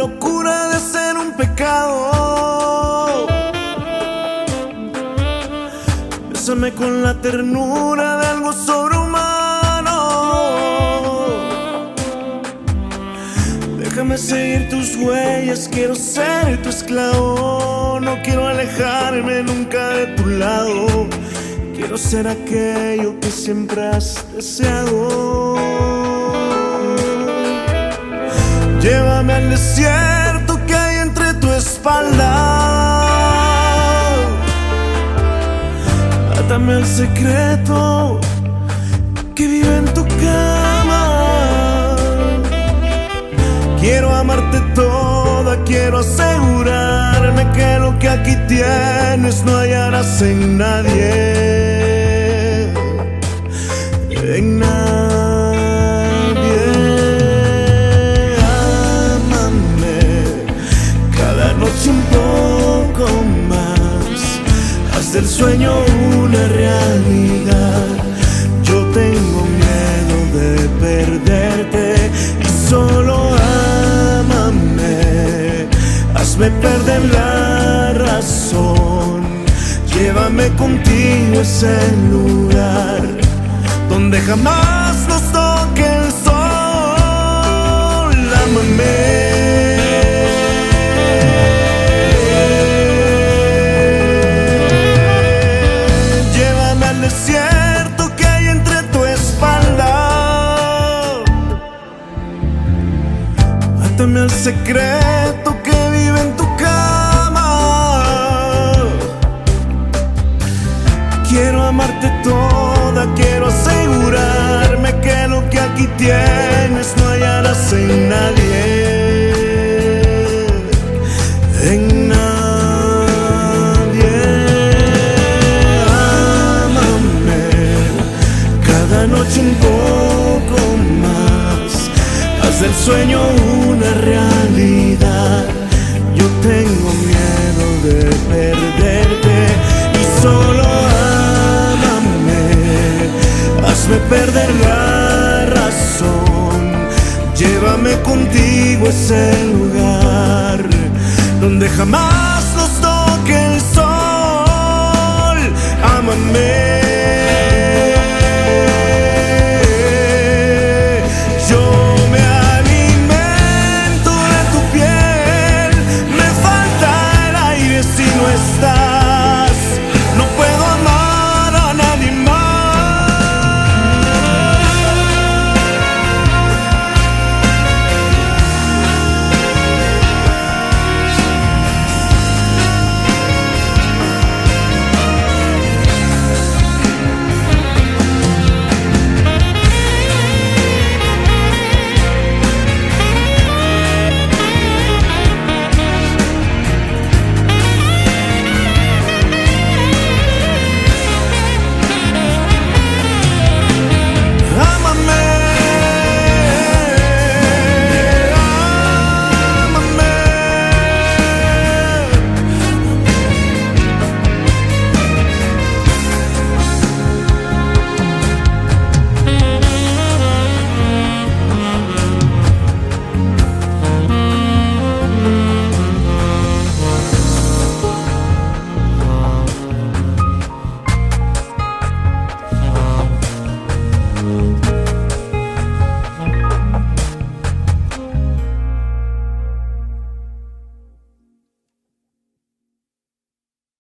locura de ser un pecado. Bésame con la ternura de algo sobrehumano. Déjame seguir tus huellas, quiero ser tu esclavo. No quiero alejarme nunca de tu lado. Quiero ser aquello que siempre has deseado. Llévame al desierto que hay entre tu espalda. Átame al secreto que vive en tu cama. Quiero amarte toda, quiero asegurarme que lo que aquí tienes no hallarás en nadie. En nadie. Ámame cada noche un poco más. Haz del sueño una realidad. Yo tengo miedo de perderte y solo hazme perder la razón. Llévame contigo a ese lugar donde jamás nos toque el sol. Ámame. Llévame al desierto que hay entre tu espalda. Átame al secreto que vive en tu cama. Quiero amarte toda, quiero asegurarme que lo que aquí tienes no hallarás en nadie. En nadie. Ámame cada noche un poco más. Haz del sueño una realidad. Yo tengo miedo de perderte y solo ámame. Hazme perder la razón. Llévame contigo a ese lugar donde jamás nos toque el sol. Ámame.